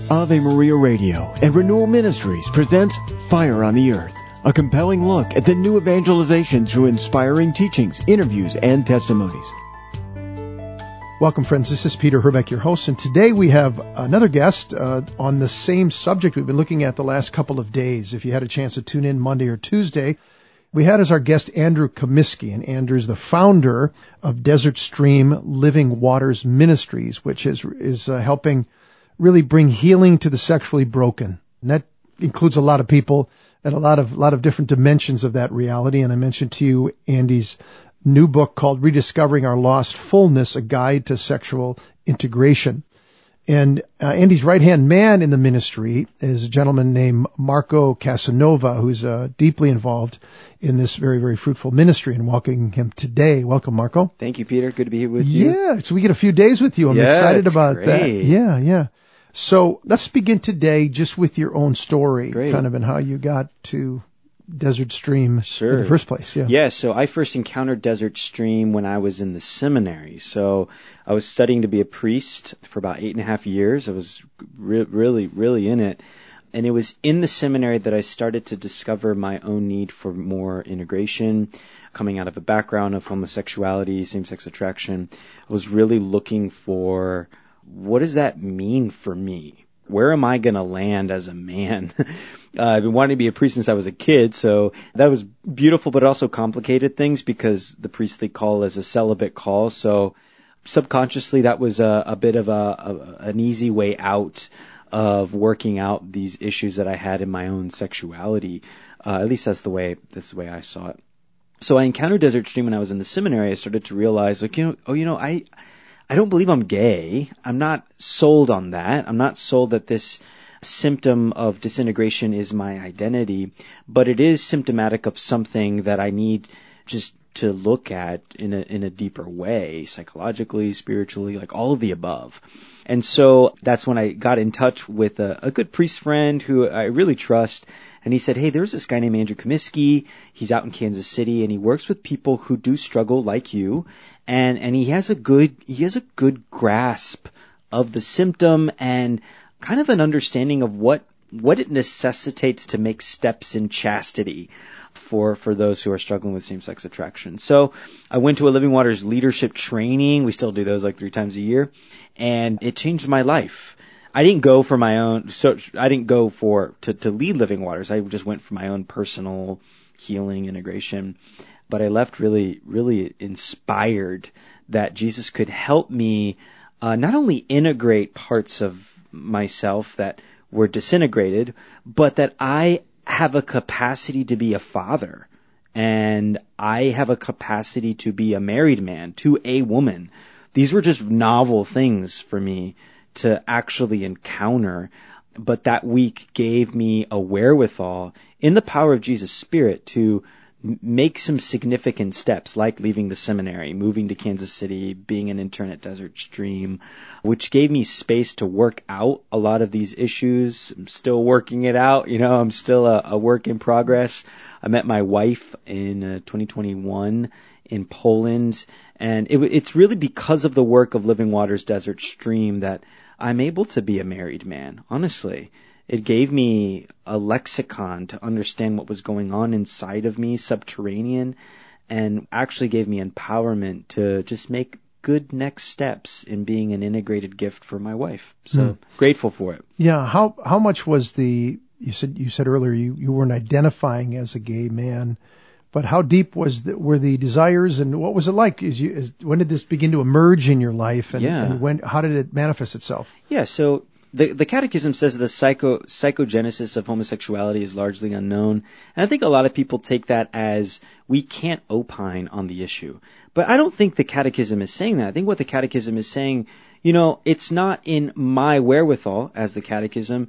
Ave Maria Radio and Renewal Ministries presents Fire on the Earth, a compelling look at the new evangelization through inspiring teachings, interviews, and testimonies. Welcome, friends. This is Peter Herbeck, your host, and today we have another guest on the same subject we've been looking at the last couple of days. If you had a chance to tune in Monday or Tuesday, we had as our guest Andrew Comiskey, and Andrew is the founder of Desert Stream Living Waters Ministries, which is helping really bring healing to the sexually broken. And that includes a lot of people and a lot of different dimensions of that reality. And I mentioned to you Andy's new book called Rediscovering Our Lost Fullness, A Guide to Sexual Integration. And Andy's right-hand man in the ministry is a gentleman named Marco Casanova, who's deeply involved in this very, very fruitful ministry, and welcoming him today. Welcome, Marco. Thank you, Peter. Good to be here with you. Yeah, so we get a few days with you. I'm excited about great. that. Yeah. So let's begin today just with your own story, Great. kind of, and how you got to Desert Stream in the first place. Yeah, so I first encountered Desert Stream when I was in the seminary. So I was studying to be a priest for about 8.5 years. I was really in it. And it was in the seminary that I started to discover my own need for more integration. Coming out of a background of homosexuality, same-sex attraction, I was really looking for, what does that mean for me? Where am I going to land as a man? I've been wanting to be a priest since I was a kid, so that was beautiful, but also complicated things because the priestly call is a celibate call. So subconsciously, that was a bit of an easy way out of working out these issues that I had in my own sexuality. At least that's the way I saw it. So I encountered Desert Stream when I was in the seminary. I started to realize, I don't believe I'm gay. I'm not sold on that. I'm not sold that this symptom of disintegration is my identity, but it is symptomatic of something that I need just to look at in a deeper way, psychologically, spiritually, like all of the above. And so that's when I got in touch with a good priest friend who I really trust. And he said, hey, there's this guy named Andrew Comiskey. He's out in Kansas City, and he works with people who do struggle like you. And he has a good grasp of the symptom and kind of an understanding of what it necessitates to make steps in chastity for those who are struggling with same-sex attraction. So I went to a Living Waters leadership training. We still do those like 3 times a year. And it changed my life. I didn't go for my own, so I didn't go to lead Living Waters. I just went for my own personal healing, integration. But I left really, really inspired that Jesus could help me not only integrate parts of myself that were disintegrated, but that I have a capacity to be a father, and I have a capacity to be a married man to a woman. These were just novel things for me to actually encounter, but that week gave me a wherewithal in the power of Jesus' Spirit to make some significant steps, like leaving the seminary, moving to Kansas City, being an intern at Desert Stream, which gave me space to work out a lot of these issues. I'm still working it out. I'm still a work in progress. I met my wife in 2021 in Poland, and it's really because of the work of Living Waters Desert Stream that I'm able to be a married man, honestly. It gave me a lexicon to understand what was going on inside of me, subterranean, and actually gave me empowerment to just make good next steps in being an integrated gift for my wife. So grateful for it. Yeah. How much was you said earlier you weren't identifying as a gay man, but how deep were the desires, and what was it like? When did this begin to emerge in your life, and how did it manifest itself? Yeah. So The Catechism says that the psychogenesis of homosexuality is largely unknown. And I think a lot of people take that as we can't opine on the issue. But I don't think the Catechism is saying that. I think what the Catechism is saying, it's not in my wherewithal, as the Catechism,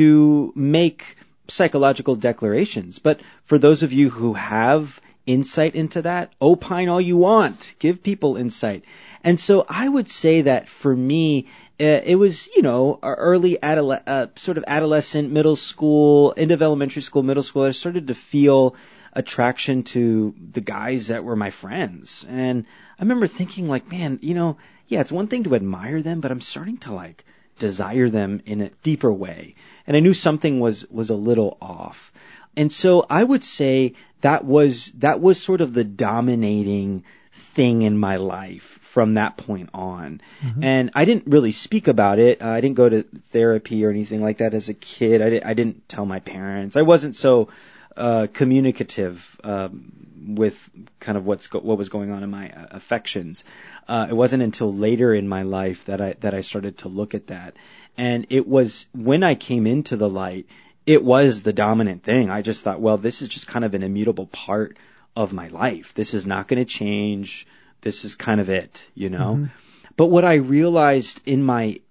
to make psychological declarations. But for those of you who have insight into that, opine all you want. Give people insight. And so I would say that for me, it was, early sort of adolescent, middle school, end of elementary school, middle school. I started to feel attraction to the guys that were my friends. And I remember thinking like, man, it's one thing to admire them, but I'm starting to desire them in a deeper way. And I knew something was a little off. And so I would say that was sort of the dominating thing in my life from that point on. Mm-hmm. And I didn't really speak about it. I didn't go to therapy or anything like that as a kid. I didn't tell my parents. I wasn't so communicative with kind of what was going on in my affections. It wasn't until later in my life that I started to look at that. And it was when I came into the light, it was the dominant thing. I just thought, well, this is just kind of an immutable part of my life. This is not going to change. This is kind of it, you know? Mm-hmm. But what I realized in my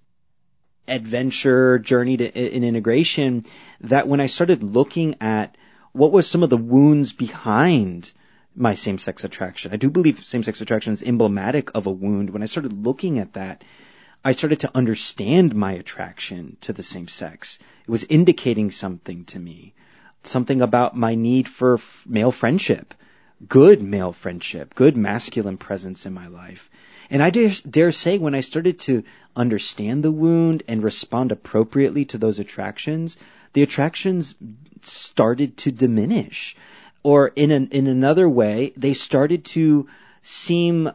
adventure journey in integration, that when I started looking at what was some of the wounds behind my same-sex attraction, I do believe same-sex attraction is emblematic of a wound. When I started looking at that, I started to understand my attraction to the same sex. It was indicating something to me, something about my need for male friendship, good male friendship, good masculine presence in my life. And I dare say when I started to understand the wound and respond appropriately to those attractions, the attractions started to diminish. Or in another way, they started to seem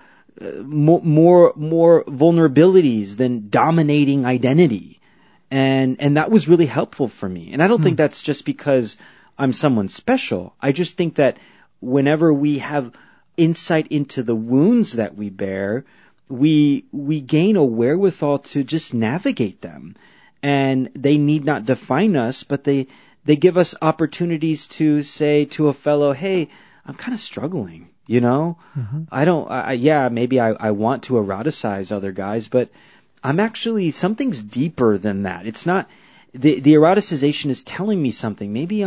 more vulnerabilities than dominating identity. And that was really helpful for me. And I don't think that's just because I'm someone special. I just think that whenever we have insight into the wounds that we bear, we gain a wherewithal to just navigate them. And they need not define us, but they give us opportunities to say to a fellow, hey, I'm kind of struggling, you know? Mm-hmm. Maybe I want to eroticize other guys, but I'm actually, something's deeper than that. It's not, the eroticization is telling me something. Maybe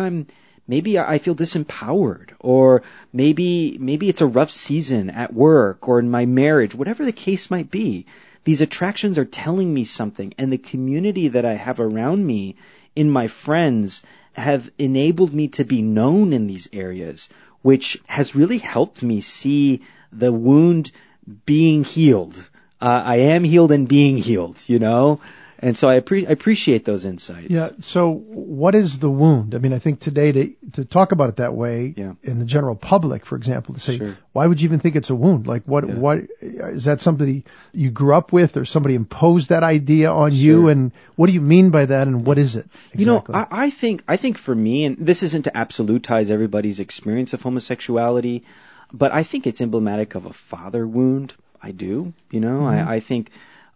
I feel disempowered, or maybe it's a rough season at work or in my marriage, whatever the case might be. These attractions are telling me something, and the community that I have around me in my friends have enabled me to be known in these areas, which has really helped me see the wound being healed. I am healed and being healed, you know? And so I appreciate those insights. Yeah. So what is the wound? I mean, I think today to talk about it that way in the general public, for example, to say, why would you even think it's a wound? Like what is that somebody you grew up with, or somebody imposed that idea on you? And what do you mean by that? And what is it exactly? You know, I think for me, and this isn't to absolutize everybody's experience of homosexuality, but I think it's emblematic of a father wound. I do, you know, mm-hmm. I think,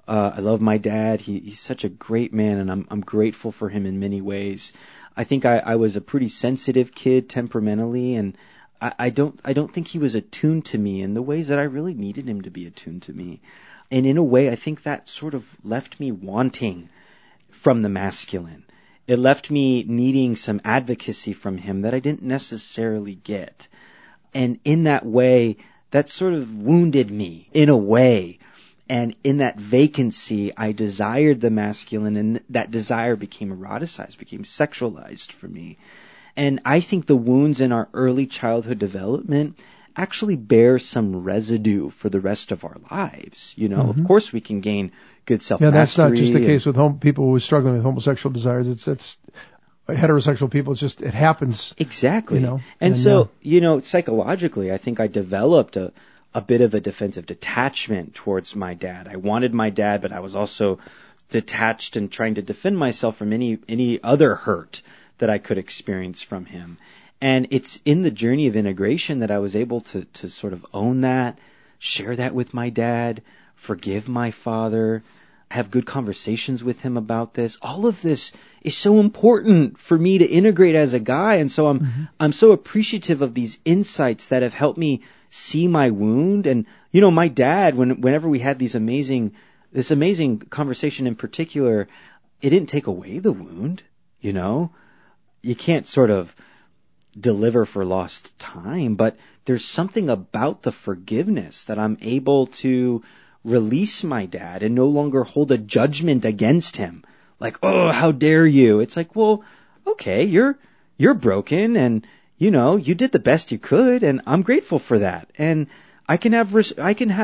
I love my dad. He's such a great man, and I'm grateful for him in many ways. I think I was a pretty sensitive kid temperamentally, and I don't think he was attuned to me in the ways that I really needed him to be attuned to me. And in a way, I think that sort of left me wanting from the masculine. It left me needing some advocacy from him that I didn't necessarily get. And in that way, that sort of wounded me in a way. And in that vacancy, I desired the masculine, and that desire became eroticized, became sexualized for me. And I think the wounds in our early childhood development actually bear some residue for the rest of our lives. You know, mm-hmm. Of course we can gain good self-mastery. Yeah, that's not just the case with people who are struggling with homosexual desires. It's heterosexual people. It's just, it happens. Exactly. You know, and so, you know, psychologically, I think I developed a bit of a defensive detachment towards my dad. I wanted my dad, but I was also detached and trying to defend myself from any other hurt that I could experience from him. And it's in the journey of integration that I was able to sort of own that, share that with my dad, forgive my father, have good conversations with him about this. All of this is so important for me to integrate as a guy. And so I'm so appreciative of these insights that have helped me see my wound. And, you know, my dad, whenever we had this amazing conversation in particular, it didn't take away the wound, you know? You can't sort of deliver for lost time, but there's something about the forgiveness that I'm able to release my dad and no longer hold a judgment against him. Like, oh, how dare you? It's like, well, okay, you're broken, and you know, you did the best you could, and I'm grateful for that. And I can have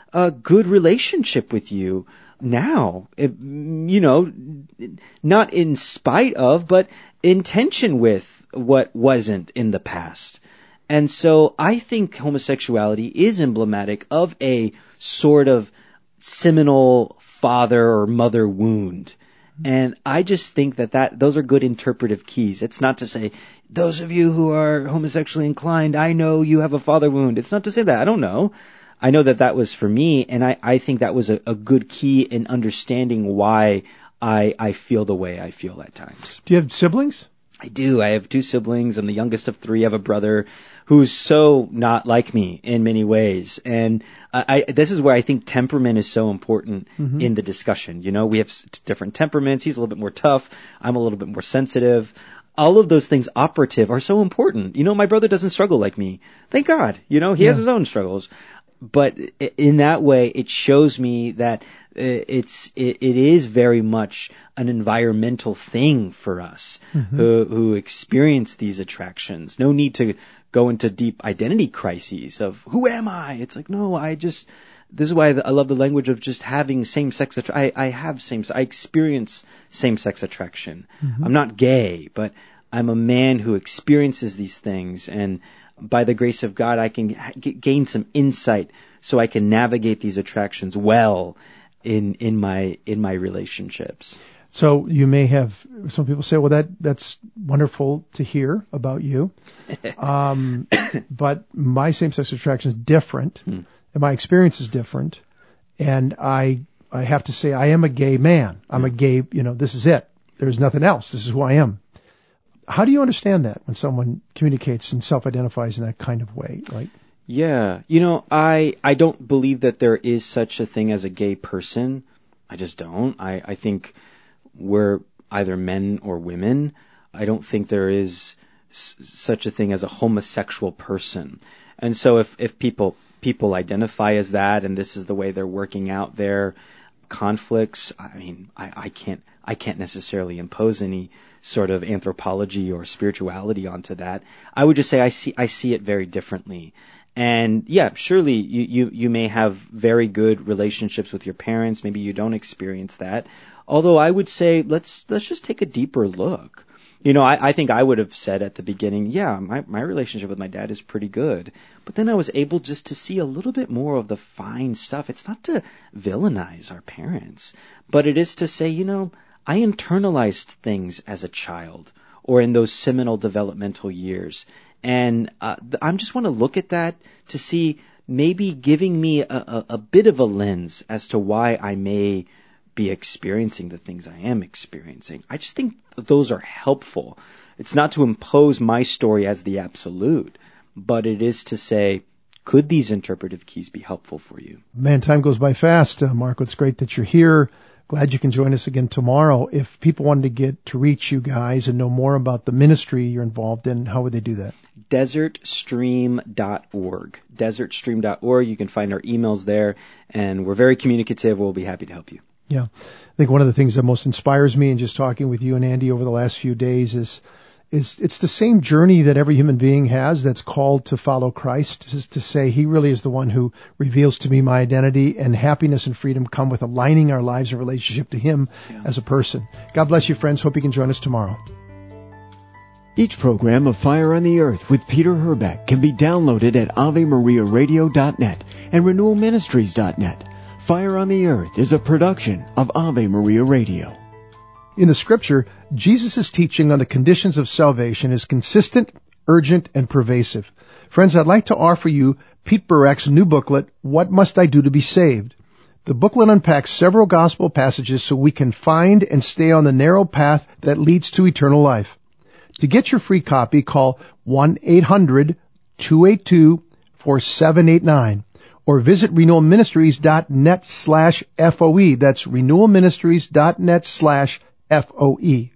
a good relationship with you now, not in spite of, but in tension with what wasn't in the past. And so I think homosexuality is emblematic of a sort of seminal father or mother wound. And I just think that those are good interpretive keys. It's not to say, those of you who are homosexually inclined, I know you have a father wound. It's not to say that. I don't know. I know that was for me, and I think that was a good key in understanding why I feel the way I feel at times. Do you have siblings? I do. I have 2 siblings. I'm the youngest of 3. I have a brother who's so not like me in many ways. And this is where I think temperament is so important in the discussion. We have different temperaments. He's a little bit more tough. I'm a little bit more sensitive. All of those things operative are so important. My brother doesn't struggle like me. Thank God. He has his own struggles. But in that way, it shows me that it is very much an environmental thing for us who experience these attractions. No need to go into deep identity crises of who am I? It's like, no, this is why I love the language of just having same-sex I experience same-sex attraction. I'm not gay, but I'm a man who experiences these things, and by the grace of God, I can gain some insight so I can navigate these attractions well in my relationships. So you may have some people say, well, that's wonderful to hear about you. But my same-sex attraction is different, and my experience is different. And I have to say I am a gay man. I'm a gay, this is it. There's nothing else. This is who I am. How do you understand that when someone communicates and self-identifies in that kind of way? Like, yeah, I don't believe that there is such a thing as a gay person. I just don't. I think we're either men or women. I don't think there is such a thing as a homosexual person. And so if people identify as that, and this is the way they're working out their conflicts, I mean, I can't necessarily impose any sort of anthropology or spirituality onto that. I would just say I see it very differently. And yeah, surely you may have very good relationships with your parents. Maybe you don't experience that. Although I would say let's just take a deeper look. I think I would have said at the beginning, yeah, my relationship with my dad is pretty good. But then I was able just to see a little bit more of the fine stuff. It's not to villainize our parents, but it is to say, I internalized things as a child or in those seminal developmental years. And I just want to look at that to see maybe giving me a bit of a lens as to why I may be experiencing the things I am experiencing. I just think those are helpful. It's not to impose my story as the absolute, but it is to say, could these interpretive keys be helpful for you? Man, time goes by fast. Marco, it's great that you're here. Glad you can join us again tomorrow. If people wanted to reach you guys and know more about the ministry you're involved in, how would they do that? Desertstream.org. Desertstream.org. You can find our emails there, and we're very communicative. We'll be happy to help you. Yeah. I think one of the things that most inspires me in just talking with you and Andy over the last few days is it's the same journey that every human being has that's called to follow Christ, is to say he really is the one who reveals to me my identity, and happiness and freedom come with aligning our lives in relationship to him as a person. God bless you, friends. Hope you can join us tomorrow. Each program of Fire on the Earth with Peter Herbeck can be downloaded at AveMariaRadio.net and RenewalMinistries.net. Fire on the Earth is a production of Ave Maria Radio. In the Scripture, Jesus' teaching on the conditions of salvation is consistent, urgent, and pervasive. Friends, I'd like to offer you Pete Burek's new booklet, What Must I Do to Be Saved? The booklet unpacks several gospel passages so we can find and stay on the narrow path that leads to eternal life. To get your free copy, call 1-800-282-4789 or visit renewalministries.net/FOE. That's renewalministries.net/FOE.